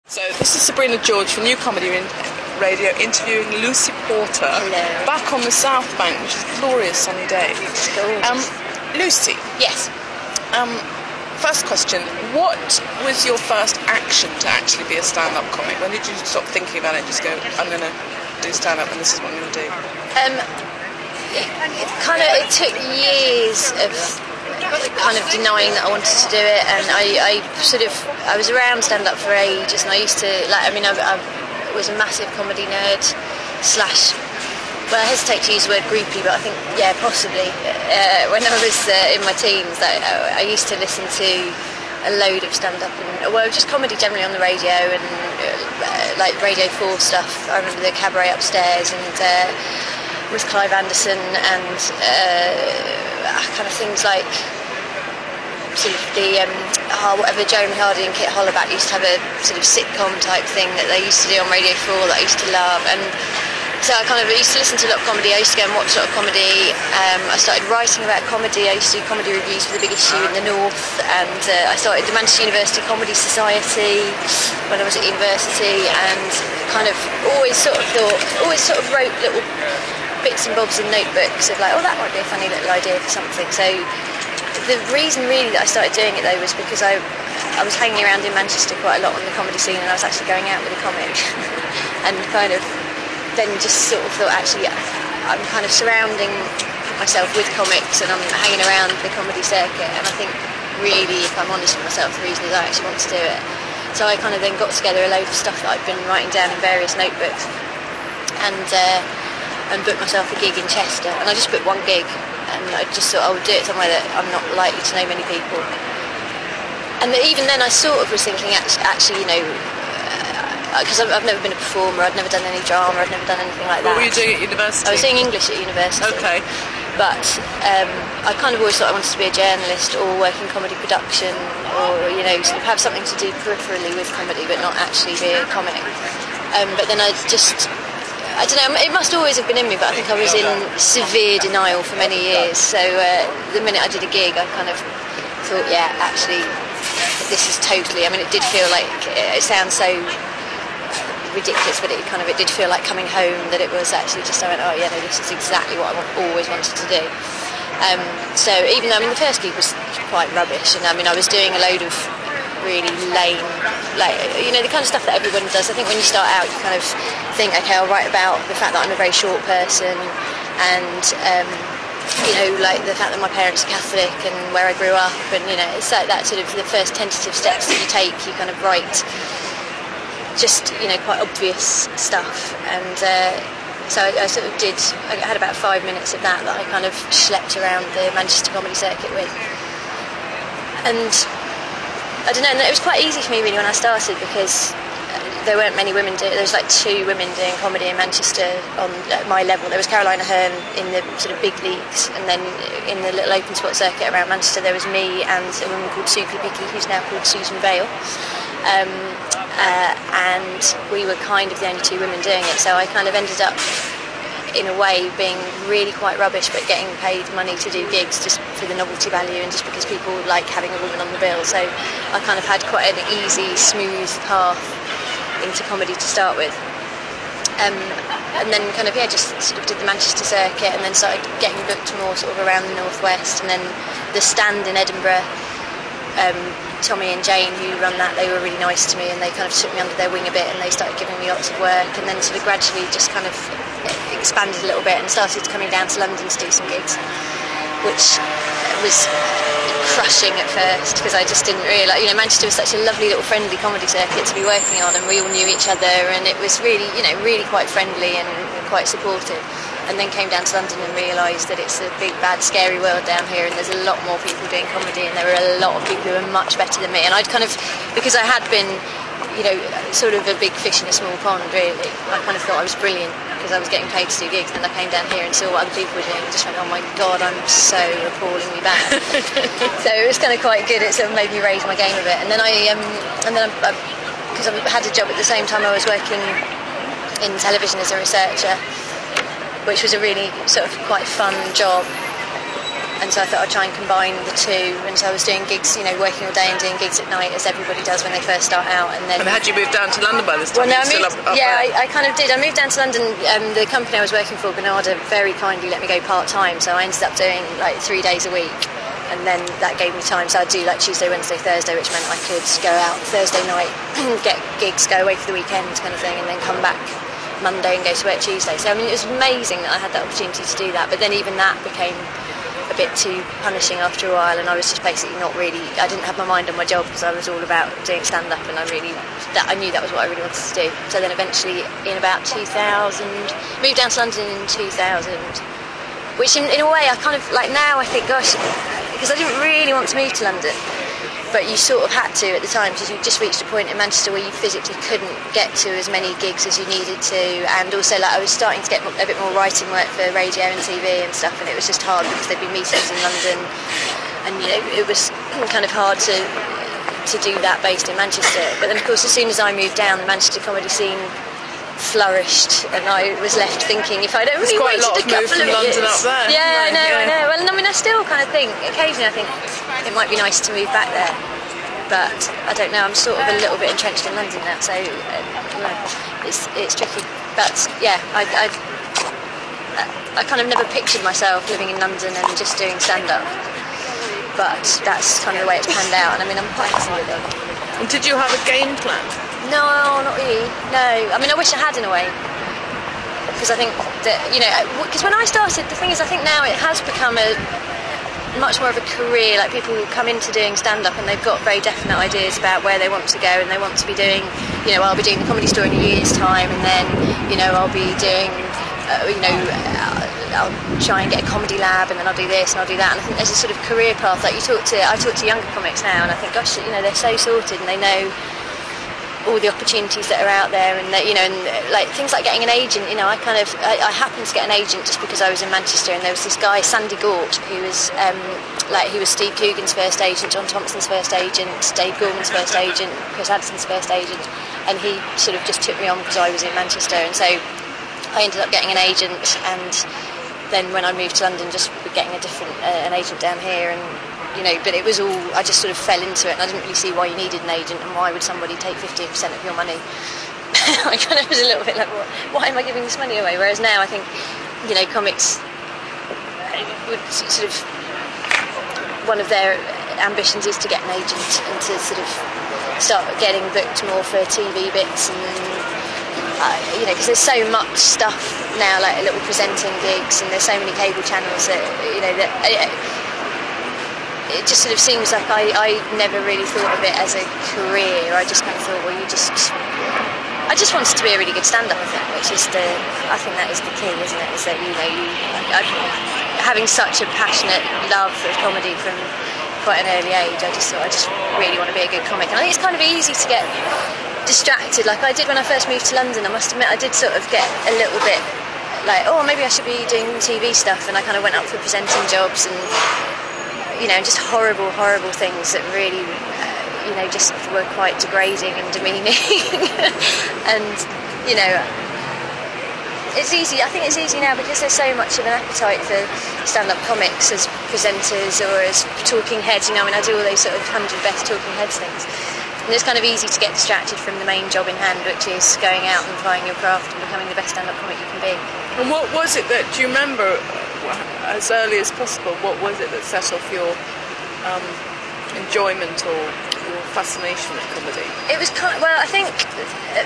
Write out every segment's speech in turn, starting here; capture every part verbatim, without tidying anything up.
So this is Sabrina George from New Comedy Radio interviewing Lucy Porter. Hello. Back on the South Bank, which is a glorious sunny day. Um, Lucy. Yes. Um, first question, what was your first action to actually be a stand-up comic? When did you stop thinking about it and just go, I'm going to do stand-up and this is what I'm going to do? Um, it, it kind of, it took years of kind of denying that I wanted to do it, and I, I sort of, I was around stand-up for ages, and I used to, like, I mean, I, I was a massive comedy nerd, slash, well, I hesitate to use the word groupie, but I think, yeah, possibly. Uh, when I was uh, in my teens, I, I used to listen to a load of stand-up, and, well, just comedy generally on the radio, and uh, like Radio four stuff. I remember the Cabaret Upstairs, and uh, with Clive Anderson, and uh, kind of things like sort of the um, oh, whatever Jeremy Hardy and Kit Hollaback used to have a sort of sitcom type thing that they used to do on Radio four that I used to love. And so I kind of I used to listen to a lot of comedy. I used to go and watch a lot of comedy. Um, I started writing about comedy. I used to do comedy reviews for The Big Issue in the North, and uh, I started the Manchester University Comedy Society when I was at university, and kind of always sort of thought, always sort of wrote little bits and bobs in notebooks of like, oh, that might be a funny little idea for something. So the reason really that I started doing it though was because I I was hanging around in Manchester quite a lot on the comedy scene, and I was actually going out with a comic and kind of then just sort of thought, actually I'm kind of surrounding myself with comics and I'm hanging around the comedy circuit, and I think really, if I'm honest with myself, the reason is I actually want to do it. So I kind of then got together a load of stuff that I'd been writing down in various notebooks, and uh, and booked myself a gig in Chester, and I just booked one gig, and I just thought I would do it somewhere that I'm not likely to know many people. And even then I sort of was thinking, actually, you know, because uh, I've never been a performer, I'd never done any drama, I'd never done anything like that. What were you doing at university? I was doing English at university. Okay. But um, I kind of always thought I wanted to be a journalist or work in comedy production, or, you know, sort of have something to do peripherally with comedy but not actually be a comic. Um, but then I just... I don't know, it must always have been in me, but I think I was in severe denial for many years. So uh, the minute I did a gig, I kind of thought, yeah, actually, this is totally, I mean, it did feel like, it sounds so ridiculous, but it kind of, it did feel like coming home, that it was actually just, I went, oh yeah, no, this is exactly what I always wanted to do. Um, so even though, I mean, the first gig was quite rubbish, and I mean, I was doing a load of really lame, like, you know, the kind of stuff that everyone does. I think when you start out, you kind of think, okay, I'll write about the fact that I'm a very short person, and um, you know, like the fact that my parents are Catholic and where I grew up, and you know, it's like that sort of the first tentative steps that you take. You kind of write just, you know, quite obvious stuff, and uh, so I, I sort of did. I had about five minutes of that that I kind of schlepped around the Manchester comedy circuit with, and I don't know, and it was quite easy for me really when I started, because there weren't many women doing, there was like two women doing comedy in Manchester on my level. There was Caroline Aherne in the sort of big leagues, and then in the little open spot circuit around Manchester there was me and a woman called Suki Picky, who's now called Susan Vale, um, uh, and we were kind of the only two women doing it. So I kind of ended up in a way being really quite rubbish, but getting paid money to do gigs just for the novelty value and just because people like having a woman on the bill. So I kind of had quite an easy, smooth path into comedy to start with, um, and then kind of yeah just sort of did the Manchester circuit, and then started getting booked more sort of around the northwest, and then the Stand in Edinburgh. um, Tommy and Jane, who run that, they were really nice to me, and they kind of took me under their wing a bit, and they started giving me lots of work, and then sort of gradually just kind of expanded a little bit and started coming down to London to do some gigs, which was crushing at first, because I just didn't realise, you know, Manchester was such a lovely little friendly comedy circuit to be working on, and we all knew each other, and it was really, you know, really quite friendly and quite supportive. And then came down to London and realised that it's a big, bad, scary world down here, and there's a lot more people doing comedy, and there are a lot of people who are much better than me. And I'd kind of, because I had been, you know, sort of a big fish in a small pond, really, I kind of thought I was brilliant because I was getting paid to do gigs, and then I came down here and saw what other people were doing and just went, oh my God, I'm so appallingly bad. So it was kind of quite good. It sort of made me raise my game a bit. And then I, um, and then I, because I, I had a job at the same time, I was working in television as a researcher, which was a really sort of quite fun job. And so I thought I'd try and combine the two. And so I was doing gigs, you know, working all day and doing gigs at night, as everybody does when they first start out. And then. And had you moved down to London by this time? Well, no, I Still moved, up, up yeah, there? I, I kind of did. I moved down to London. Um, the company I was working for, Granada, very kindly let me go part-time. So I ended up doing like three days a week. And then that gave me time. So I'd do like Tuesday, Wednesday, Thursday, which meant I could go out Thursday night, get gigs, go away for the weekend kind of thing, and then come back Monday and go to work Tuesday. So I mean, it was amazing that I had that opportunity to do that. But then even that became a bit too punishing after a while, and I was just basically not really, I didn't have my mind on my job because I was all about doing stand-up, and I really, that I knew that was what I really wanted to do. So then eventually in about two thousand, moved down to London in two thousand, which in, in a way I kind of, like now I think, gosh, because I didn't really want to move to London, but you sort of had to at the time, because you just reached a point in Manchester where you physically couldn't get to as many gigs as you needed to, and also like I was starting to get a bit more writing work for radio and T V and stuff, and it was just hard because there'd be meetings in London, and you know it was kind of hard to to do that based in Manchester. But then of course as soon as I moved down, the Manchester comedy scene flourished, and I was left thinking, if I'd only waited a, a couple of years. London up there. Yeah, I know, yeah. I know. Well, I mean, I still kind of think, occasionally I think it might be nice to move back there, but I don't know, I'm sort of a little bit entrenched in London now, so uh, it's it's tricky. But yeah, I, I, I kind of never pictured myself living in London and just doing stand-up, but that's kind of the way it's panned out, and I mean, I'm quite happy with it. And did you have a game plan? No, not really. No, I mean, I wish I had in a way, because I think that, you know, because when I started, the thing is, I think now it has become a much more of a career. Like people come into doing stand-up and they've got very definite ideas about where they want to go, and they want to be doing, you know, I'll be doing the Comedy Store in a year's time, and then, you know, I'll be doing, uh, you know, uh, I'll try and get a comedy lab, and then I'll do this and I'll do that. And I think there's a sort of career path. Like you talk to, I talk to younger comics now, and I think, gosh, you know, they're so sorted and they know all the opportunities that are out there, and that, you know, and like things like getting an agent. You know, I kind of I, I happened to get an agent just because I was in Manchester, and there was this guy Sandy Gort who was um, like he was Steve Coogan's first agent, John Thompson's first agent, Dave Gorman's first agent, Chris Addison's first agent, and he sort of just took me on because I was in Manchester, and so I ended up getting an agent, and then when I moved to London, just getting a different uh, an agent down here, and you know, but it was all, I just sort of fell into it, and I didn't really see why you needed an agent, and why would somebody take fifteen percent of your money. I kind of was a little bit like, well, why am I giving this money away? Whereas now I think, you know, comics would sort of, one of their ambitions is to get an agent and to sort of start getting booked more for T V bits, and uh, you know, because there's so much stuff now, like little presenting gigs, and there's so many cable channels that, you know, that uh, it just sort of seems like I, I never really thought of it as a career. I just kind of thought, well, you just, I just wanted to be a really good stand-up, I think, which is the, I think that is the key, isn't it? Is that, you know, you, I, having such a passionate love of comedy from quite an early age, I just thought I just really want to be a good comic. And I think it's kind of easy to get distracted, like I did when I first moved to London. I must admit, I did sort of get a little bit like, oh, maybe I should be doing T V stuff, and I kind of went up for presenting jobs, and you know, just horrible, horrible things that really, uh, you know, just were quite degrading and demeaning. And, you know, it's easy. I think it's easy now because there's so much of an appetite for stand-up comics as presenters or as talking heads. You know, I mean, I do all those sort of hundred best talking heads things. And it's kind of easy to get distracted from the main job in hand, which is going out and applying your craft and becoming the best stand-up comic you can be. And what was it that, do you remember, as early as possible, what was it that set off your um, enjoyment or your fascination with comedy? It was kind of, well, I think uh,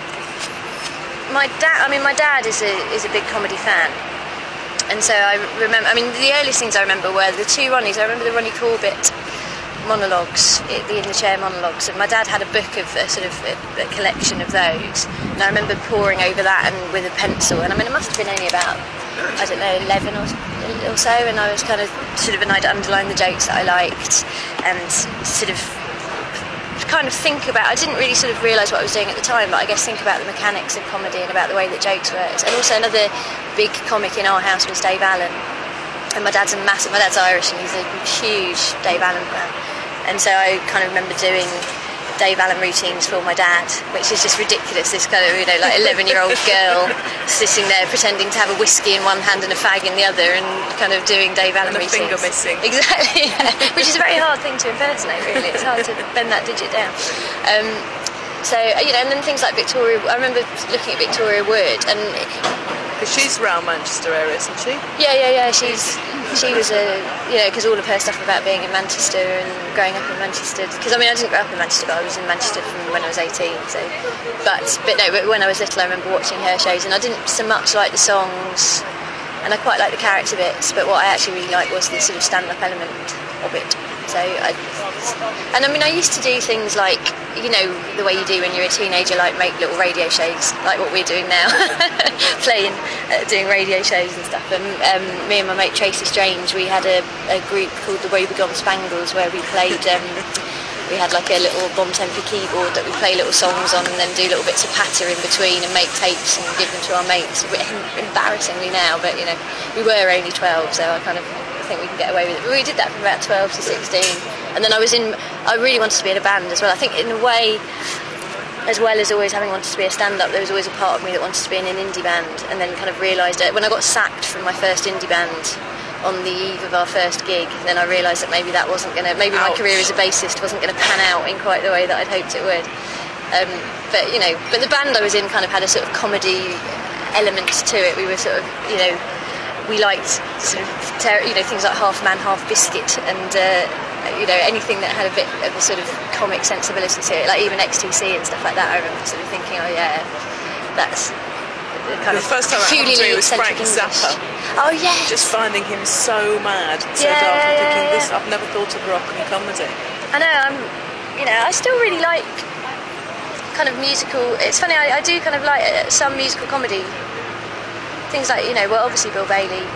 my dad. I mean, my dad is a is a big comedy fan, and so I remember. I mean, the earliest things I remember were the two Ronnies. I remember the Ronnie Corbett monologues, the in the chair monologues, and my dad had a book of a sort of a, a collection of those, and I remember poring over that and with a pencil, and I mean, it must have been only about, I don't know, eleven or, or so, and I was kind of sort of, and I'd underline the jokes that I liked, and sort of kind of think about, I didn't really sort of realise what I was doing at the time, but I guess think about the mechanics of comedy and about the way that jokes worked. And also another big comic in our house was Dave Allen, and my dad's a massive, my dad's Irish, and he's a huge Dave Allen fan. And so I kind of remember doing Dave Allen routines for my dad, which is just ridiculous. This kind of, you know, like eleven-year-old girl sitting there pretending to have a whiskey in one hand and a fag in the other, and kind of doing Dave Allen and routines. And a finger missing. Exactly, yeah. Which is a very hard thing to impersonate, really. It's hard to bend that digit down. Um, so, you know, and then things like Victoria, I remember looking at Victoria Wood, and... Because she's around Manchester area, isn't she? Yeah, yeah, yeah. She's she was a you know because all of her stuff about being in Manchester and growing up in Manchester. Because I mean, I didn't grow up in Manchester, but I was in Manchester from when I was eighteen. So, but but no, but when I was little, I remember watching her shows, and I didn't so much like the songs, and I quite liked the character bits. But what I actually really liked was the sort of stand-up element of it. So, I, and I mean, I used to do things like, you know, the way you do when you're a teenager, like make little radio shows, like what we're doing now, playing, uh, doing radio shows and stuff. And um, me and my mate Tracy Strange, we had a, a group called the Woebegone Spangles, where we played, um, we had like a little Bon Tempi keyboard that we play little songs on, and then do little bits of patter in between and make tapes and give them to our mates. A bit embarrassingly now, but you know, we were only twelve, so I kind of think we can get away with it. But we did that from about twelve to sixteen, and then I was in I really wanted to be in a band as well. I think in a way, as well as always having wanted to be a stand-up, there was always a part of me that wanted to be in an indie band, and then kind of realised it when I got sacked from my first indie band on the eve of our first gig. Then I realised that maybe that wasn't going to maybe Ouch. my career as a bassist wasn't going to pan out in quite the way that I'd hoped it would. Um, but you know, but the band I was in kind of had a sort of comedy element to it. We were sort of, you know, we liked sort of ter- you know things like Half Man, Half Biscuit, and uh, you know anything that had a bit of a sort of comic sensibility to it, like even X T C and stuff like that. I remember sort of thinking, oh yeah, that's the kind the of first time I happened to me was Frank English. Zappa. Oh yes. Just finding him so mad, so yeah, dark, and yeah, thinking, yeah. this I've never thought of rock and comedy. I know. I'm, you know, I still really like kind of musical. It's funny. I, I do kind of like uh, some musical comedy. Things like, you know, well, obviously Bill Bailey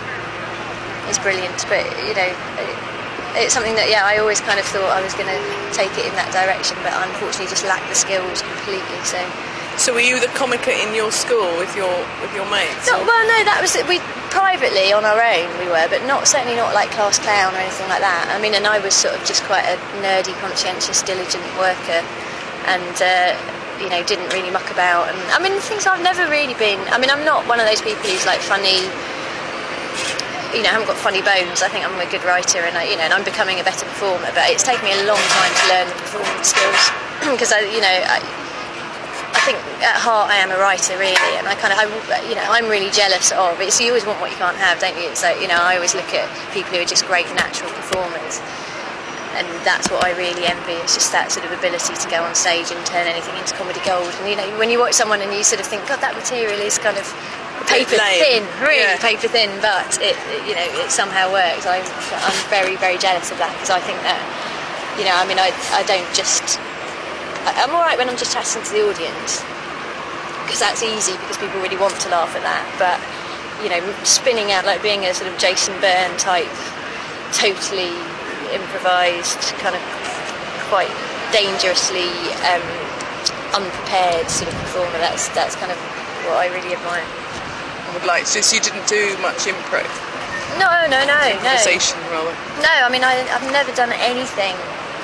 is brilliant, but, you know, it, it's something that, yeah, I always kind of thought I was going to take it in that direction, but unfortunately just lacked the skills completely, so... So were you the comica in your school with your with your mates? No, well, no, that was... we privately, on our own, we were, but not certainly not like class clown or anything like that. I mean, and I was sort of just quite a nerdy, conscientious, diligent worker, and... Uh, you know, didn't really muck about, and I mean, the things I've never really been, I mean, I'm not one of those people who's like funny, you know, I haven't got funny bones. I think I'm a good writer, and I, you know, and I'm becoming a better performer, but it's taken me a long time to learn the performance skills, because I, you know, I, I think at heart I am a writer, really, and I kind of, I, you know, I'm really jealous of it. So you always want what you can't have, don't you? So, you know, I always look at people who are just great natural performers, and that's what I really envy. It's just that sort of ability to go on stage and turn anything into comedy gold. And you know, when you watch someone and you sort of think, God, that material is kind of paper thin, really yeah. paper thin, but it, it, you know, it somehow works. I'm, I'm very, very jealous of that, because I think that, you know, I mean, I, I don't just, I'm all right when I'm just chatting to the audience, because that's easy, because people really want to laugh at that. But you know, spinning out, like being a sort of Jason Byrne type, totally improvised, kind of quite dangerously um, unprepared sort of performer. That's that's kind of what I really admire. I would like to. So you didn't do much improv? No, no, no, Improvisation, no. rather. No, I mean, I, I've never done anything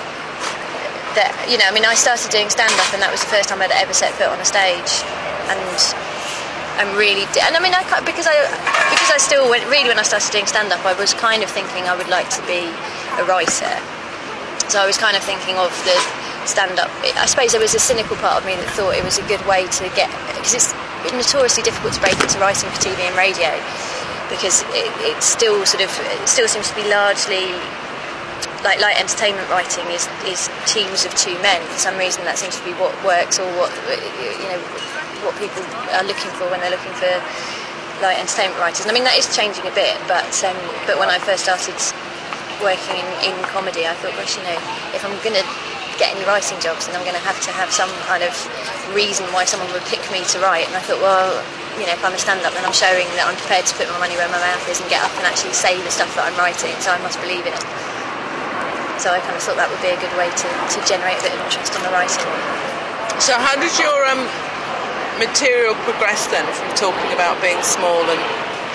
that, you know, I mean, I started doing stand-up, and that was the first time I'd ever set foot on a stage, and I'm really, and I mean, I can't, because I because I still went, really when I started doing stand-up, I was kind of thinking I would like to be a writer. So I was kind of thinking of the stand-up. I suppose there was a cynical part of me that thought it was a good way to get, because it's notoriously difficult to break into writing for T V and radio, because it, it's still sort of, it still seems to be largely, like light entertainment writing is, is teams of two men. For some reason that seems to be what works, or what, you know, what people are looking for when they're looking for light entertainment writers. And I mean, that is changing a bit, but um, but when I first started working in, in comedy, I thought, gosh, you know, if I'm going to get any writing jobs, then I'm going to have to have some kind of reason why someone would pick me to write. And I thought, well, you know, if I'm a stand-up, then I'm showing that I'm prepared to put my money where my mouth is and get up and actually say the stuff that I'm writing, so I must believe in it. So I kind of thought that would be a good way to, to generate a bit of interest in the writing. So how did your um, material progress then, from talking about being small and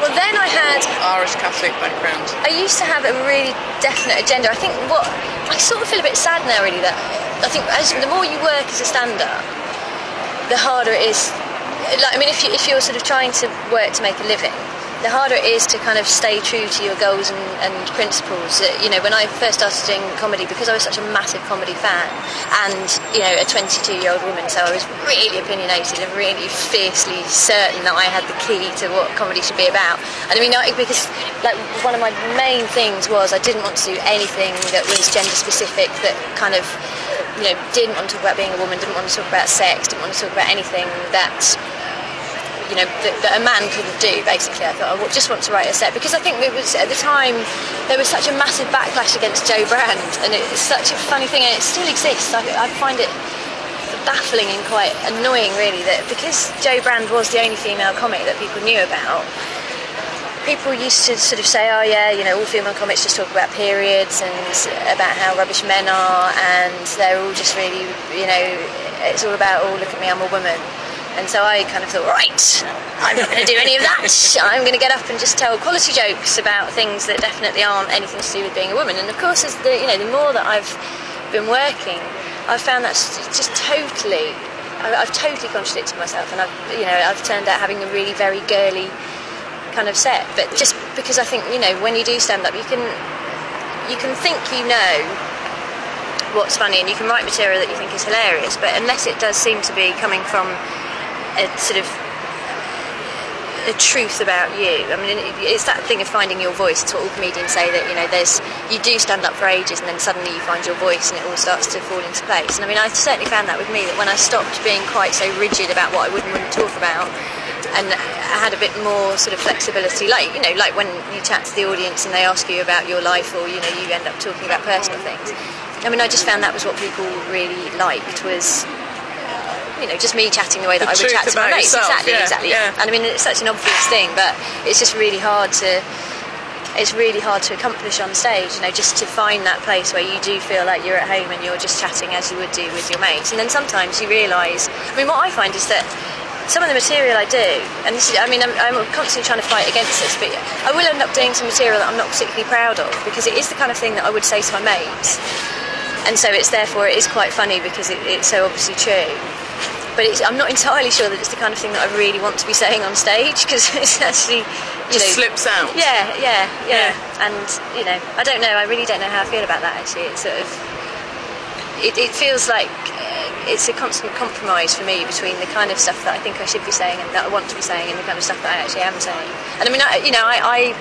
Well, then I had... Irish Catholic background. I used to have a really definite agenda. I think what... I sort of feel a bit sad now, really, that I think as the more you work as a stand-up, the harder it is... Like, I mean, if, you, if you're sort of trying to work to make a living, the harder it is to kind of stay true to your goals and, and principles. Uh, you know, when I first started doing comedy, because I was such a massive comedy fan, and, you know, a twenty-two-year-old woman, so I was really opinionated and really fiercely certain that I had the key to what comedy should be about. And I mean, I, because, like, one of my main things was I didn't want to do anything that was gender-specific, that kind of, you know, didn't want to talk about being a woman, didn't want to talk about sex, didn't want to talk about anything that... you know, that, that a man couldn't do, basically. I thought, I just want to write a set, because I think it was, at the time, there was such a massive backlash against Jo Brand, and it's such a funny thing, and it still exists. I, I find it baffling and quite annoying, really, that because Jo Brand was the only female comic that people knew about, people used to sort of say, oh yeah, you know, all female comics just talk about periods and about how rubbish men are, and they're all just really, you know, it's all about, oh, look at me, I'm a woman. And so I kind of thought, right, I'm not going to do any of that. I'm going to get up and just tell quality jokes about things that definitely aren't anything to do with being a woman. And of course, as the, you know, the more that I've been working, I've found that's just totally, I've totally contradicted myself, and I've, you know, I've turned out having a really very girly kind of set. But just because I think, you know, when you do stand up, you can, you can think you know what's funny, and you can write material that you think is hilarious, but unless it does seem to be coming from a sort of a truth about you. I mean, it's that thing of finding your voice. It's what all comedians say, that, you know, there's, you do stand up for ages and then suddenly you find your voice and it all starts to fall into place. And I mean, I certainly found that with me, that when I stopped being quite so rigid about what I would and wouldn't talk about, and I had a bit more sort of flexibility, like, you know, like when you chat to the audience and they ask you about your life, or, you know, you end up talking about personal things. I mean, I just found that was what people really liked, was, you know, just me chatting the way that the I would chat to my mates. Yourself, exactly, yeah, exactly. Yeah. And I mean, it's such an obvious thing, but it's just really hard to, it's really hard to accomplish on stage, you know, just to find that place where you do feel like you're at home and you're just chatting as you would do with your mates. And then sometimes you realise, I mean, what I find is that some of the material I do, and this is, I mean, I'm, I'm constantly trying to fight against this, but I will end up doing some material that I'm not particularly proud of, because it is the kind of thing that I would say to my mates. And so it's therefore, it is quite funny because it, it's so obviously true. But it's, I'm not entirely sure that it's the kind of thing that I really want to be saying on stage, because it's actually, you just know, slips out. Yeah, yeah, yeah, yeah. And, you know, I don't know, I really don't know how I feel about that, actually. It's sort of, it, it feels like it's a constant compromise for me between the kind of stuff that I think I should be saying and that I want to be saying, and the kind of stuff that I actually am saying. And I mean, I, you know, I,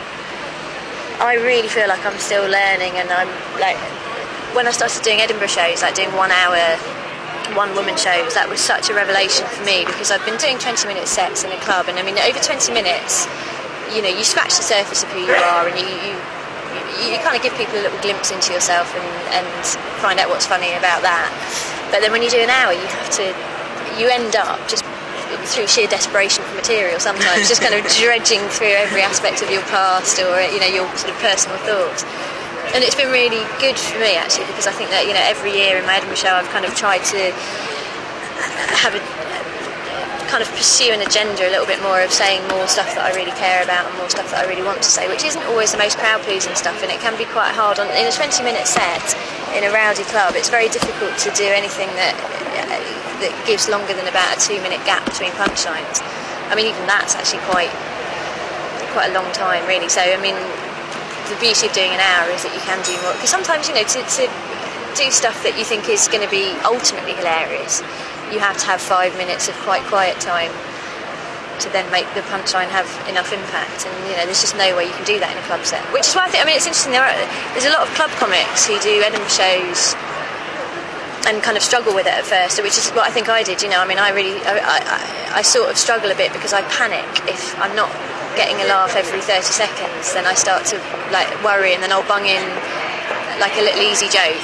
I, I really feel like I'm still learning, and I'm like, when I started doing Edinburgh shows, like doing one hour, one woman shows, that was such a revelation for me, because I've been doing twenty minute sets in a club, and I mean, over twenty minutes, you know, you scratch the surface of who you are, and you, you you kind of give people a little glimpse into yourself, and, and find out what's funny about that. But then when you do an hour, you have to, you end up just through sheer desperation for material sometimes, just kind of dredging through every aspect of your past, or, you know, your sort of personal thoughts. And it's been really good for me, actually, because I think that, you know, every year in my Edinburgh show I've kind of tried to have a kind of pursue an agenda a little bit more, of saying more stuff that I really care about and more stuff that I really want to say, which isn't always the most crowd-pleasing stuff, and it can be quite hard. On in a twenty minute set in a rowdy club, it's very difficult to do anything that that gives longer than about a two minute gap between punchlines. I mean, even that's actually quite quite a long time, really. So I mean, the beauty of doing an hour is that you can do more, because sometimes, you know, to, to do stuff that you think is going to be ultimately hilarious, you have to have five minutes of quite quiet time to then make the punchline have enough impact. And, you know, there's just no way you can do that in a club set, which is why I think, I mean, it's interesting, there are, there's a lot of club comics who do Edinburgh shows and kind of struggle with it at first, which is what I think I did. You know, I mean, I really I, I, I sort of struggle a bit, because I panic if I'm not getting a laugh every thirty seconds. Then I start to like worry, and then I'll bung in like a little easy joke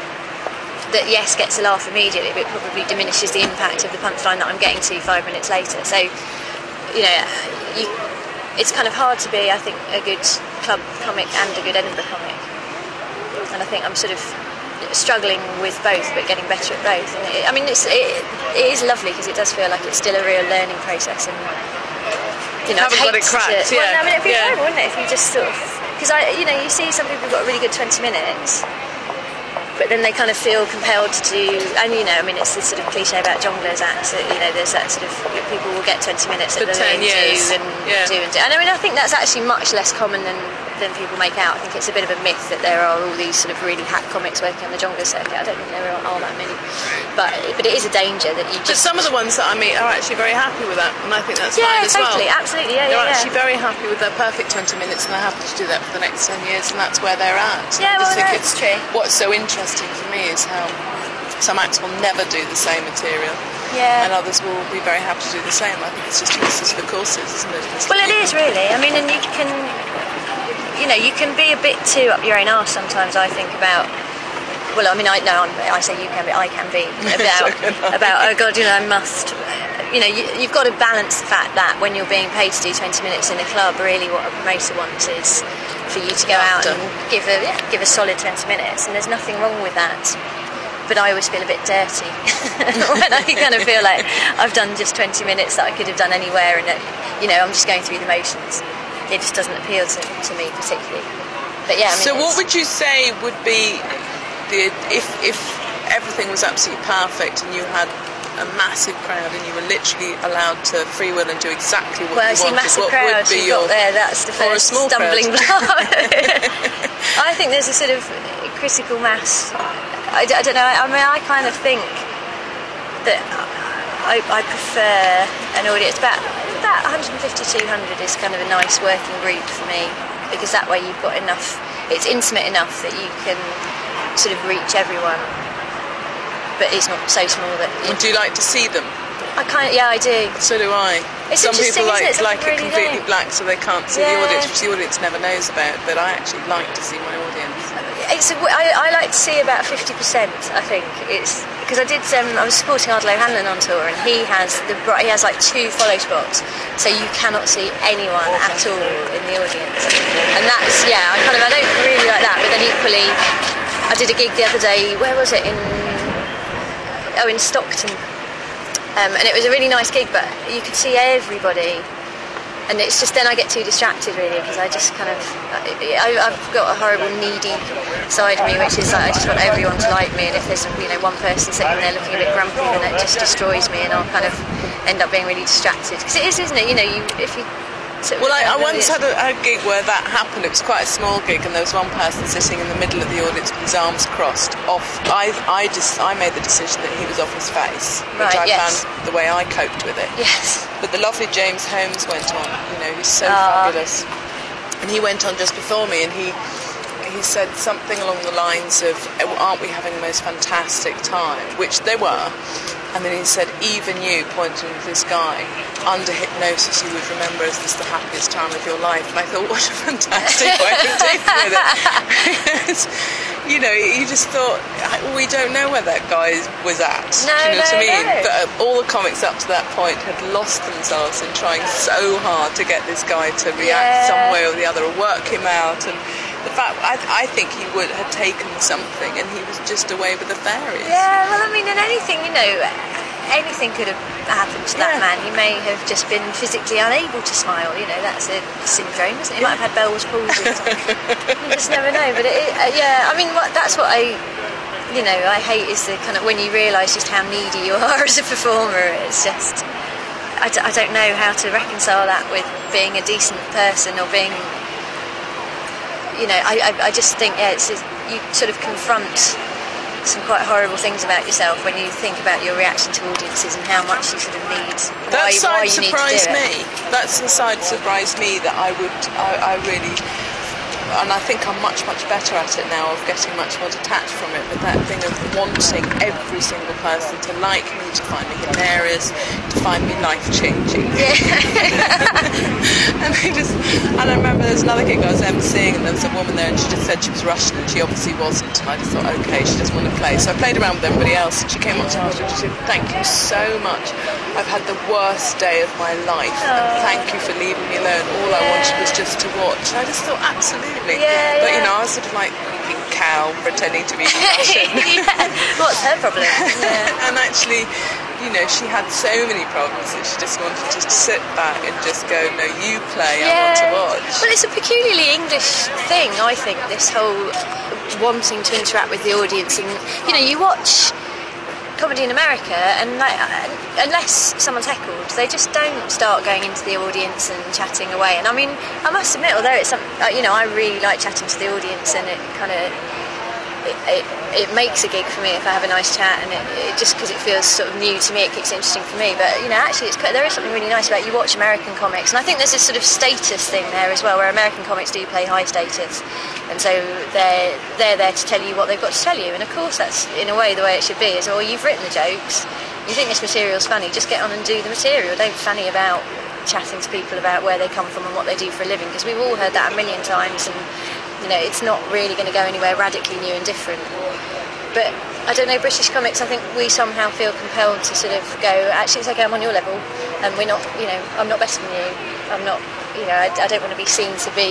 that, yes, gets a laugh immediately, but probably diminishes the impact of the punchline that I'm getting to five minutes later. So, you know, you, it's kind of hard to be, I think, a good club comic and a good Edinburgh comic. And I think I'm sort of struggling with both, but getting better at both. And it, I mean, it's, it, it is lovely, because it does feel like it's still a real learning process, and you know, haven't I'd got it hate cracked. to, Yeah, well, no, I mean, it'd be yeah. horrible, wouldn't it, if you just sort of, because I, you know, you see some people who've got a really good twenty minutes, but then they kind of feel compelled to do, and you know, I mean, it's the sort of cliche about jongleurs acts, that, you know, there's that sort of, people will get twenty minutes For that ten they years. do and Yeah. do and do. And I mean, I think that's actually much less common than, than people make out. I think it's a bit of a myth that there are all these sort of really hack comics working on the jongleur circuit. I don't think there are, are that many. But but it is a danger that you But just... some of the ones that I meet are actually very happy with that, and I think that's yeah, fine as totally, well. absolutely, yeah, They're yeah, actually yeah. very happy with their perfect twenty minutes, and they're happy to do that for the next ten years, and that's where they're at. Yeah, I just well, think that's it's true. What's so interesting for me is how some acts will never do the same material, Yeah. and others will be very happy to do the same. I think it's just useless for courses, isn't it? It's Well, like it you is can- really. I mean, and you can, you know, you can be a bit too up your own arse sometimes. I think about. Well, I mean, I no, I'm, I say you can be, I can be about So can I. about. Oh God, you know, I must. You know, you, you've got to balance the fact that when you're being paid to do twenty minutes in a club, really, what a promoter wants is for you to go out After. and give a yeah, give a solid twenty minutes, and there's nothing wrong with that. But I always feel a bit dirty when I kind of feel like I've done just twenty minutes that I could have done anywhere, and that, you know, I'm just going through the motions. It just doesn't appeal to, to me particularly. But yeah, I mean, So what it's- would you say would be the if if everything was absolutely perfect and you had a massive crowd and you were literally allowed to free will and do exactly what well, you see, wanted, massive what crowds would be you've your got there, that's the or a first small stumbling crowd? block. I think there's a sort of critical mass. I, d- I don't know, I mean, I kind of think that I, I prefer an audience, about, about one fifty, two hundred is kind of a nice working group for me, because that way you've got enough, it's intimate enough that you can sort of reach everyone, but it's not so small that you, Would you like to see them? I kind of, yeah, I do. So do I. It's Some people interesting, like isn't it? Some like people it really completely don't. black so they can't see Yeah. the audience, which the audience never knows about, but I actually like to see my audience. It's a, I, I like to see about fifty percent. I think it's because I did. Um, I was supporting Ardal O'Hanlon on tour, and he has the bri- he has like two follow spots, so you cannot see anyone at all in the audience. And that's yeah. I kind of I don't really like that. But then equally, I did a gig the other day. Where was it? In oh, in Stockton, um, and it was a really nice gig. But you could see everybody. And it's just then I get too distracted really, because I just kind of I, I've got a horrible needy side of me, which is like I just want everyone to like me, and if there's you know one person sitting there looking a bit grumpy, then it just destroys me, and I'll kind of end up being really distracted, because it is, isn't it, you know, you if you sort of Well, I, I really once it's- had a, a gig where that happened. It was quite a small gig, and there was one person sitting in the middle of the audience with his arms crossed. Off, I, I just, I made the decision that he was off his face, which Right, I yes. found the way I coped with it. yes But the lovely James Holmes went on. You know, he's so Ah. fabulous, and he went on just before me, and he he said something along the lines of, "Aren't we having the most fantastic time?" Which they were. And then he said, even you, pointing to this guy, under hypnosis you would remember as this the happiest time of your life. And I thought, what a fantastic way of dealing with it. Because, you know, you just thought, we don't know where that guy was at. No, Do you know what I no, mean? no. But uh, all the comics up to that point had lost themselves in trying so hard to get this guy to react Yeah. some way or the other, or work him out. And the fact, I, I think he would have taken something, and he was just away with the fairies. Yeah, well, I mean, and anything, you know, anything could have happened to that Yeah. man. He may have just been physically unable to smile, you know, that's a syndrome, isn't it? He might have had Bell's palsy or something. You just never know, but it, uh, yeah, I mean, what, that's what I, you know, I hate is the kind of, when you realise just how needy you are as a performer, it's just, I, d- I don't know how to reconcile that with being a decent person or being, you know, I, I, I just think, yeah, it's, you sort of confront some quite horrible things about yourself when you think about your reaction to audiences and how much you sort of need, That why, side why you need to surprised do me. it. That's the side surprised me that I would, I, I really, and I think I'm much, much better at it now, of getting much more detached from it, but that thing of wanting every single person to like me, to find me hilarious, to find me life-changing. and I just, and I remember there was another gig I was emceeing, and there was a woman there, and she just said she was Russian, and she obviously wasn't, and I just thought, okay, she doesn't want to play. So I played around with everybody else, and she came up to me and she said, thank you so much. I've had the worst day of my life, and thank you for leaving me alone. All I wanted was just to watch. And I just thought, absolutely. Yeah, but, yeah. you know, I was sort of like creeping cow, pretending to be Russian. Yeah. What's her problem? Yeah. And actually, you know, she had so many problems that she just wanted to sit back and just go, no, you play, yeah. I want to watch. Well, it's a peculiarly English thing, I think, this whole wanting to interact with the audience. And, you know, you watch comedy in America, and like, unless someone's heckled, they just don't start going into the audience and chatting away. And I mean, I must admit, although it's some, you know, I really like chatting to the audience, and it kind of it, it, it makes a gig for me if I have a nice chat, and it, it just because it feels sort of new to me, it keeps it interesting for me. But you know, actually, it's, there is something really nice about you watch American comics, and I think there's this sort of status thing there as well, where American comics do play high status, and so they're they're there to tell you what they've got to tell you. And of course, that's in a way the way it should be. Is, or you've written the jokes, you think this material's funny, just get on and do the material. Don't fanny about chatting to people about where they come from and what they do for a living, because we've all heard that a million times, and you know, it's not really going to go anywhere radically new and different. But I don't know, British comics, I think we somehow feel compelled to sort of go, actually it's okay, I'm on your level, and we're not, you know, I'm not better than you, I'm not, you know, I, I don't want to be seen to be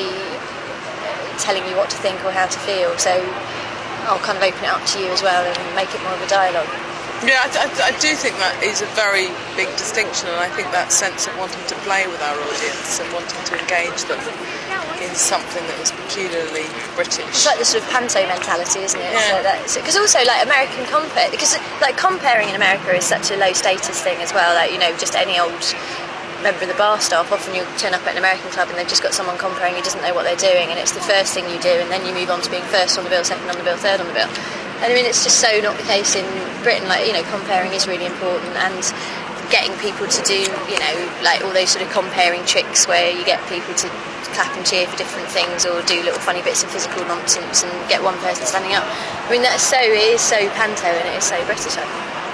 telling you what to think or how to feel, so I'll kind of open it up to you as well and make it more of a dialogue. Yeah, I, I, I do think that is a very big distinction, and I think that sense of wanting to play with our audience and wanting to engage them is something that is peculiarly British. It's like the sort of panto mentality, isn't it? Yeah. Because so also, like, American compare, because like comparing in America is such a low status thing as well. Like, you know, just any old member of the bar staff, often you'll turn up at an American club and they've just got someone comparing who doesn't know what they're doing, and it's the first thing you do, and then you move on to being first on the bill, second on the bill, third on the bill. And I mean, it's just so not the case in Britain. Like, you know, comparing is really important, and getting people to do, you know, like all those sort of comparing tricks where you get people to clap and cheer for different things, or do little funny bits of physical nonsense and get one person standing up. I mean, that's so, it is so panto, and it is so British, I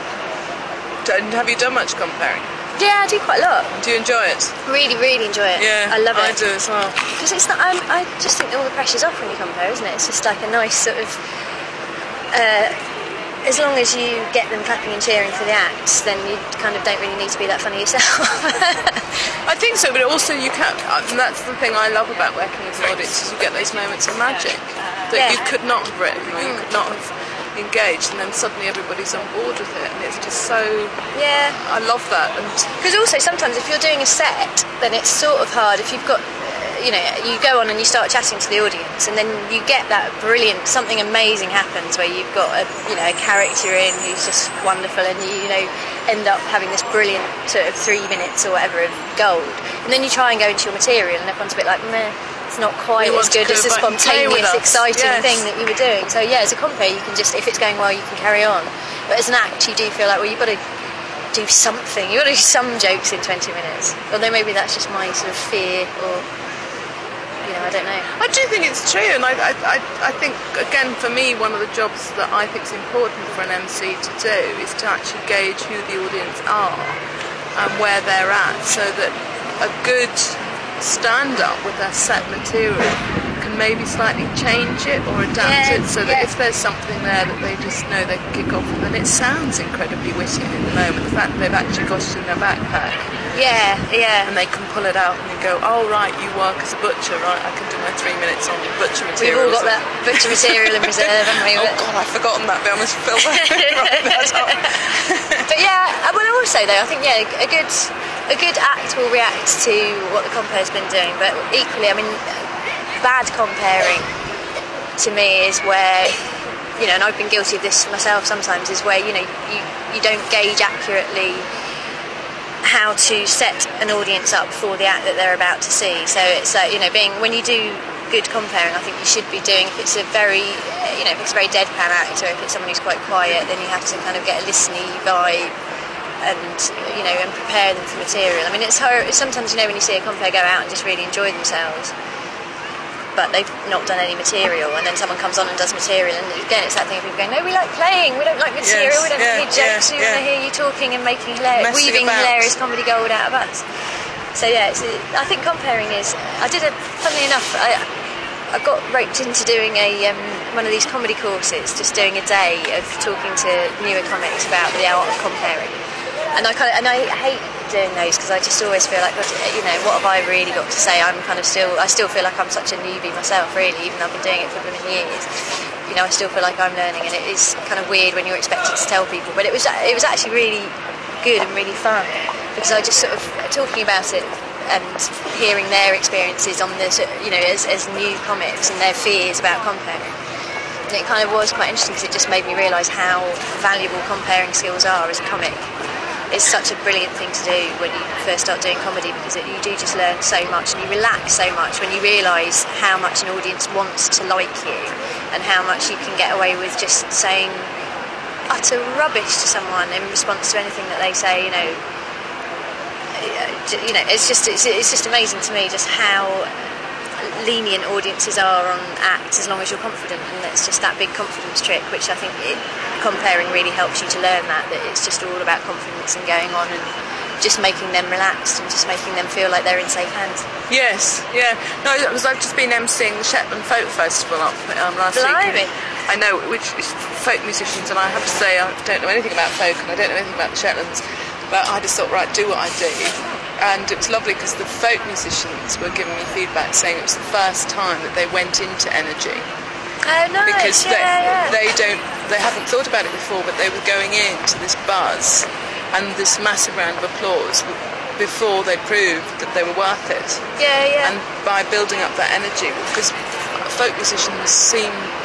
think. And have you done much comparing? Yeah, I do quite a lot. Do you enjoy it? Really, really enjoy it. Yeah, I love it. I do as well. Because it's not, I'm, I just think all the pressure's off when you compare, isn't it? It's just like a nice sort of, uh, as long as you get them clapping and cheering for the acts, then you kind of don't really need to be that funny yourself. I think so, but also you can't, and that's the thing I love about working with an audience, is you get those moments of magic that Yeah. you could not have written, or you could not have engaged, and then suddenly everybody's on board with it, and it's just so, Yeah. I love that. And Because also sometimes if you're doing a set, then it's sort of hard if you've got, you know, you go on and you start chatting to the audience, and then you get that brilliant, something amazing happens where you've got a, you know, a character in who's just wonderful, and you, you know, end up having this brilliant sort of three minutes or whatever of gold, and then you try and go into your material, and everyone's a bit like, meh, it's not quite We as want to good as the go back and play with spontaneous, us. exciting Yes. thing that you were doing. So yeah, as a compere, you can just, if it's going well, you can carry on. But as an act, you do feel like, well, you've got to do something. You've got to do some jokes in twenty minutes. Although maybe that's just my sort of fear, or, you know, I don't know. I do think it's true, and I, I, I, I think, again, for me, one of the jobs that I think is important for an M C to do is to actually gauge who the audience are and where they're at, so that a good stand-up with their set material can maybe slightly change it or adapt Yeah, it, so that yeah. if there's something there that they just know they can kick off with, and it sounds incredibly witty in the moment, the fact that they've actually got it in their backpack, Yeah, yeah. and they can pull it out and they go, oh right, you work as a butcher, right, I can do my three minutes on butcher We've material. all got that butcher material in reserve, haven't we? Oh god, I've forgotten that bit, I must fill that right that up. But yeah, uh, well, also though, I think yeah, a good a good act will react to what the compare's been doing, but equally, I mean, bad comparing to me is where, you know, and I've been guilty of this myself sometimes, is where, you know, you, you don't gauge accurately how to set an audience up for the act that they're about to see. So it's like, you know, being, when you do good comparing, I think you should be doing, if it's a very, you know, if it's a very deadpan act, or if it's someone who's quite quiet, then you have to kind of get a listening vibe and, you know, and prepare them for material. I mean, it's hard, sometimes, you know, when you see a compare go out and just really enjoy themselves, but they've not done any material, and then someone comes on and does material, and again it's that thing of people going, no, we like playing, we don't like material, Yes, we don't yeah, want to hear jokes, yeah, we want to yeah. hear you talking and making hilarious, Messing weaving about. hilarious comedy gold out of us. So yeah, it's, I think comparing is, I did a, funnily enough, I, I got roped into doing a um, one of these comedy courses, just doing a day of talking to newer comics about the art of comparing. And I kind of, and I hate doing those, because I just always feel like, you know, what have I really got to say? I'm kind of still, I still feel like I'm such a newbie myself, really, even though I've been doing it for blooming years. You know, I still feel like I'm learning, and it is kind of weird when you're expected to tell people. But it was, it was actually really good and really fun, because I just sort of talking about it and hearing their experiences on this, you know, as, as new comics and their fears about comparing. And it kind of was quite interesting because it just made me realise how valuable comparing skills are as a comic. It's such a brilliant thing to do when you first start doing comedy, because it, you do just learn so much and you relax so much when you realise how much an audience wants to like you and how much you can get away with just saying utter rubbish to someone in response to anything that they say. You know, you know, it's just it's, it's just amazing to me just how lenient audiences are on acts as long as you're confident, and it's just that big confidence trick which I think it, comparing really helps you to learn that that it's just all about confidence and going on and just making them relaxed and just making them feel like they're in safe hands. Yes, yeah. No, it was, I've just been emceeing the Shetland Folk Festival up um, last Blimey. week. I know, which is folk musicians, and I have to say I don't know anything about folk and I don't know anything about the Shetlands, but I just thought, right, do what I do. And it was lovely because the folk musicians were giving me feedback saying it was the first time that they went into energy. Oh, nice. Because yeah, they, yeah. they don't, they haven't thought about it before, but they were going into this buzz and this massive round of applause before they proved that they were worth it. Yeah, yeah. And by building up that energy, because folk musicians seem,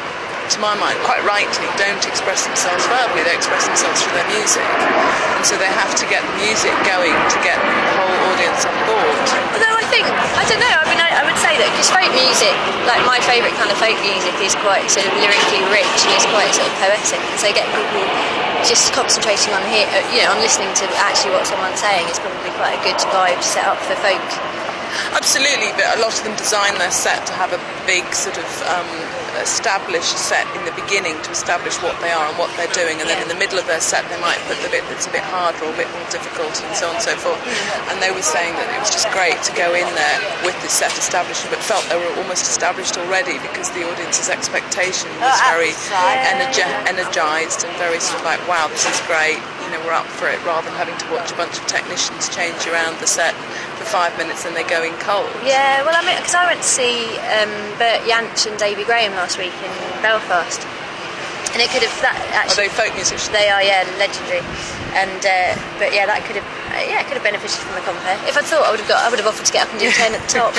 to my mind, quite rightly, don't express themselves verbally, they express themselves through their music. And so they have to get the music going to get the whole audience on board. Although I think, I don't know, I mean, I, I would say that, because folk music, like my favourite kind of folk music is quite sort of lyrically rich and it's quite sort of poetic, and so getting people just concentrating on here, you know, on listening to actually what someone's saying is probably quite a good vibe to set up for folk. Absolutely, but a lot of them design their set to have a big sort of um, established set in the beginning to establish what they are and what they're doing, and then in the middle of their set they might put the bit that's a bit harder or a bit more difficult and so on and so forth. And they were saying that it was just great to go in there with this set established, but felt they were almost established already because the audience's expectation was very energi- energised and very sort of like, wow, this is great, you know, we're up for it, rather than having to watch a bunch of technicians change around the set for five minutes and they're going cold. Yeah, well, I mean, because I went to see um, Bert Jansch and Davy Graham last week in Belfast, and it could have that actually. Are they folk musicians? They are, yeah, legendary. And uh, but yeah, that could have uh, yeah, it could have benefited from a compare. If I thought, I would have got, I would have offered to get up and do ten at the top.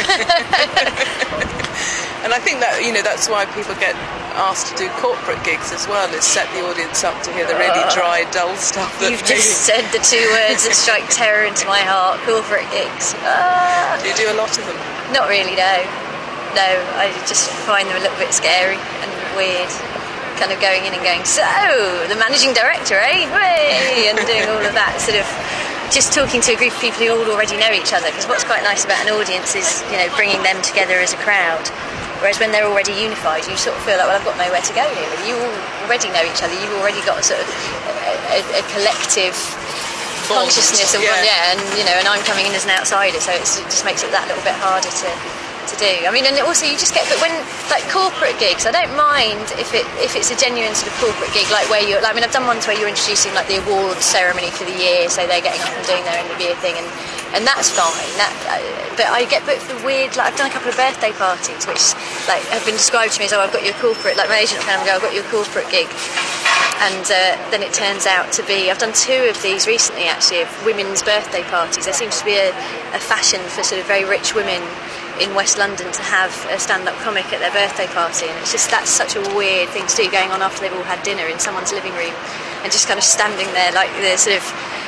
And I think that, you know, that's why people get asked to do corporate gigs as well, is set the audience up to hear the really dry, dull stuff. That You've just said the two words that strike terror into my heart: corporate gigs. Ah. Do you do a lot of them? Not really, no. No, I just find them a little bit scary and weird. Kind of going in and going, so, the managing director, eh? Way! And doing all of that, sort of just talking to a group of people who all already know each other, because what's quite nice about an audience is, you know, bringing them together as a crowd. Whereas when they're already unified, you sort of feel like, well, I've got nowhere to go here. You all already know each other. You've already got a sort of a, a, a collective Bond. consciousness of Yeah. one, yeah, and you know, and I'm coming in as an outsider, so it's, it just makes it that little bit harder to. to do. I mean, and also you just get, but when like corporate gigs, I don't mind if it if it's a genuine sort of corporate gig, like where you're, like, I mean, I've done ones where you're introducing like the awards ceremony for the year, so they're getting up and doing their end of year thing, and and that's fine. That, uh, but I get booked for weird, like I've done a couple of birthday parties, which like have been described to me as, oh, I've got your corporate, like my agent will go, I've got your corporate gig. And uh, then it turns out to be, I've done two of these recently actually, of women's birthday parties. There seems to be a, a fashion for sort of very rich women in West London to have a stand-up comic at their birthday party, and it's just, that's such a weird thing to do, going on after they've all had dinner in someone's living room and just kind of standing there like the sort of,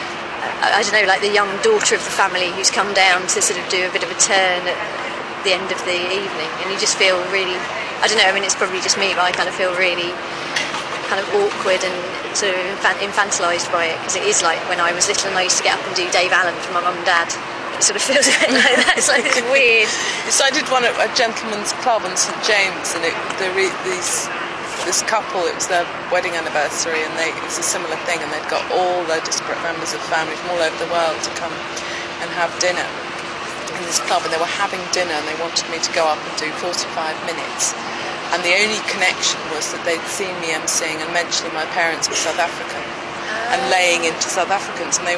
I don't know, like the young daughter of the family who's come down to sort of do a bit of a turn at the end of the evening, and you just feel really, I don't know, I mean, it's probably just me, but I kind of feel really kind of awkward and sort of infant- infantilised by it, because it is like when I was little and I used to get up and do Dave Allen for my mum and dad. It sort of feels a bit like that. It's like this weird. So I did one at a gentleman's club in St James, and it, the re, these this couple, it was their wedding anniversary, and they, it was a similar thing, and they'd got all their disparate members of family from all over the world to come and have dinner in this club, and they were having dinner, and they wanted me to go up and do forty-five minutes. And the only connection was that they'd seen me emceeing and mentioning my parents were South African and laying into South Africans, and they were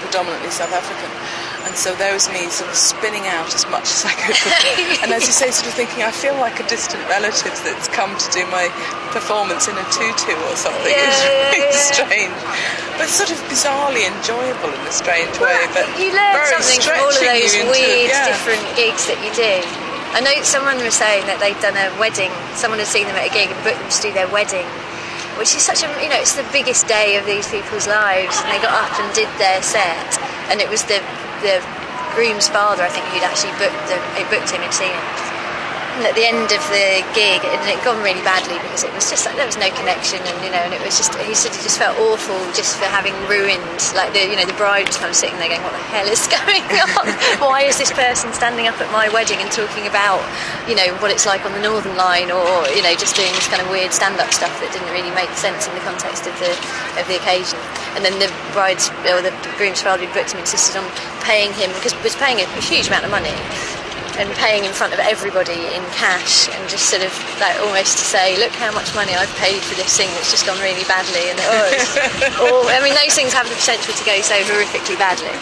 predominantly South African. And so there was me sort of spinning out as much as I could. And as you say, sort of thinking, I feel like a distant relative that's come to do my performance in a tutu or something. Yeah, It was really yeah, yeah. strange. But sort of bizarrely enjoyable in a strange way. But You learn very something from all of stretching those you into- weird, yeah. different gigs that you do. I know someone was saying that they'd done a wedding, someone had seen them at a gig and booked them to do their wedding, which is such a, you know, it's the biggest day of these people's lives, and they got up and did their set, and it was the the groom's father, I think, who'd actually booked them, who booked him and seen him. And at the end of the gig, it had gone really badly because it was just like there was no connection, and you know, and it was just he said he just felt awful just for having ruined, like the you know the bride was kind of sitting there going, what the hell is going on? Why is this person standing up at my wedding and talking about you know what it's like on the Northern Line, or you know just doing this kind of weird stand-up stuff that didn't really make sense in the context of the of the occasion. And then the bride's or the groom's father who booked him insisted on paying him because was paying a huge amount of money. And paying in front of everybody in cash, and just sort of like almost to say, look how much money I've paid for this thing that's just gone really badly. And oh, it's, or I mean, those things have the potential to go so horrifically badly.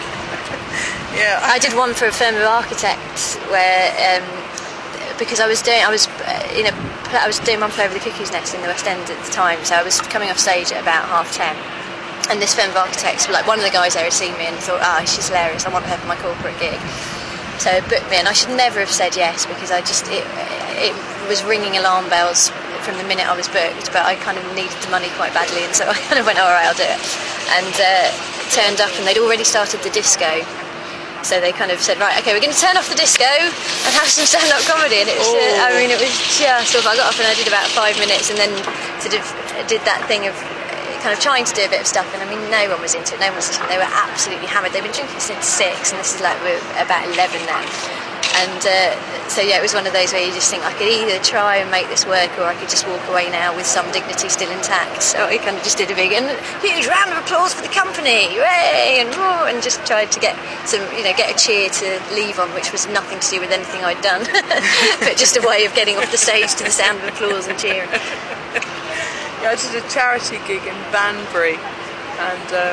Yeah, I did one for a firm of architects where um, because I was doing I was uh, in a I was doing one play over the Cuckoo's Nest in the West End at the time, so I was coming off stage at about half ten. And this firm of architects, like one of the guys there had seen me and thought, ah, oh, she's hilarious, I want her for my corporate gig. So it booked me, and I should never have said yes because I just it, it was ringing alarm bells from the minute I was booked, but I kind of needed the money quite badly, and so I kind of went, all right, I'll do it. And uh, turned up, and they'd already started the disco, so they kind of said, right, okay, we're going to turn off the disco and have some stand-up comedy. And it was, uh, I mean, it was just sort of, I got up and I did about five minutes, and then sort of did that thing of kind of trying to do a bit of stuff, and I mean no one was into it, no one was listening, they were absolutely hammered, they've been drinking since six and this is like we're about eleven now, and uh, so yeah, it was one of those where you just think I could either try and make this work or I could just walk away now with some dignity still intact. So I kind of just did a big and huge round of applause for the company, hooray, and roar, and just tried to get some, you know, get a cheer to leave on, which was nothing to do with anything I'd done but just a way of getting off the stage to the sound of applause and cheering. Yeah, I did a charity gig in Banbury, and uh,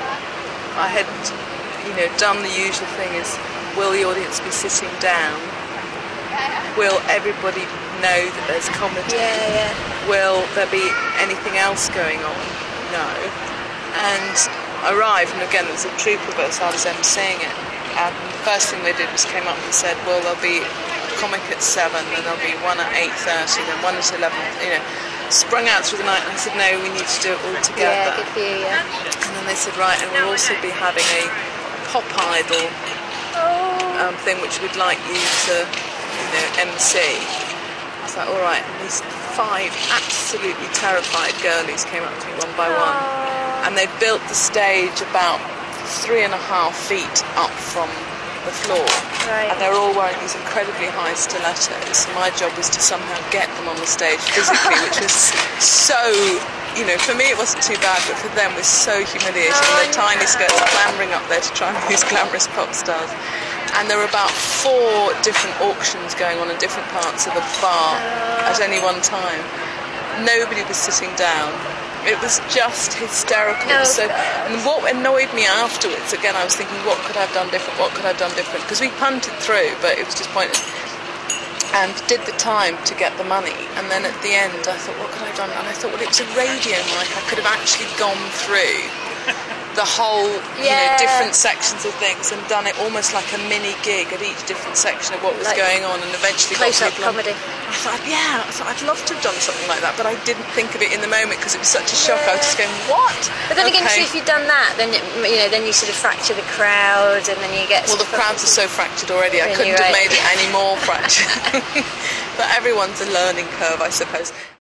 I had, you know, done the usual thing: is will the audience be sitting down? Will everybody know that there's comedy? Yeah, yeah. Will there be anything else going on? No. And I arrived, and again, there was a troop of us. I was emceeing it, and the first thing they did was came up and said, "Well, there'll be a comic at seven, and there'll be one at eight thirty, then one at eleven." You know. Sprung out through the night, and I said, no, we need to do it all together. Yeah, good for you, yeah. And then they said, right, and we'll also be having a pop idol um, thing which we'd like you to, you know, M C. I was like, all right. And these five absolutely terrified girlies came up to me one by one, and they built the stage about three and a half feet up from the floor, right. And they were all wearing these incredibly high stilettos, so my job was to somehow get them on the stage physically, which was so, you know, for me it wasn't too bad, but for them it was so humiliating. Oh, Their tiny skirts clambering up there to try and be these glamorous pop stars. And there were about four different auctions going on in different parts of the bar at any one time. Nobody was sitting down. It was just hysterical. No, so, and what annoyed me afterwards, again, I was thinking, what could I have done different? What could I have done different? Because we punted through, but it was just pointless. And did the time to get the money. And then at the end, I thought, what could I have done? And I thought, well, it was a radio mic. I could have actually gone through the whole, you Yeah. know, different sections of things and done it almost like a mini gig at each different section of what was Like going on, and eventually got close-up people on. comedy. I thought, yeah, I thought I'd love to have done something like that, but I didn't think of it in the moment because it was such a shock. I was just going, what? But then again, Okay. see, if you'd done that, then it, you know, then you sort of fracture the crowd, and then you get. Well, the sort of- crowds are so fractured already, I Really, couldn't have right. made it any more fractured. But everyone's a learning curve, I suppose.